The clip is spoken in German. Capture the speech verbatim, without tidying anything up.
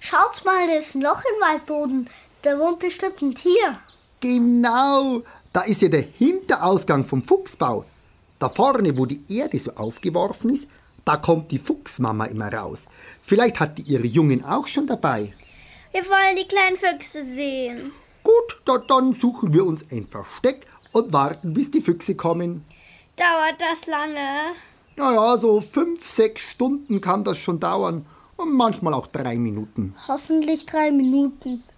Schaut mal, da ist ein Loch im Waldboden. Da wohnt bestimmt ein Tier. Genau, da ist ja der Hinterausgang vom Fuchsbau. Da vorne, wo die Erde so aufgeworfen ist, da kommt die Fuchsmama immer raus. Vielleicht hat die ihre Jungen auch schon dabei. Wir wollen die kleinen Füchse sehen. Gut, da, dann suchen wir uns ein Versteck und warten, bis die Füchse kommen. Dauert das lange? Naja, so fünf, sechs Stunden kann das schon dauern. Und manchmal auch drei Minuten. Hoffentlich drei Minuten.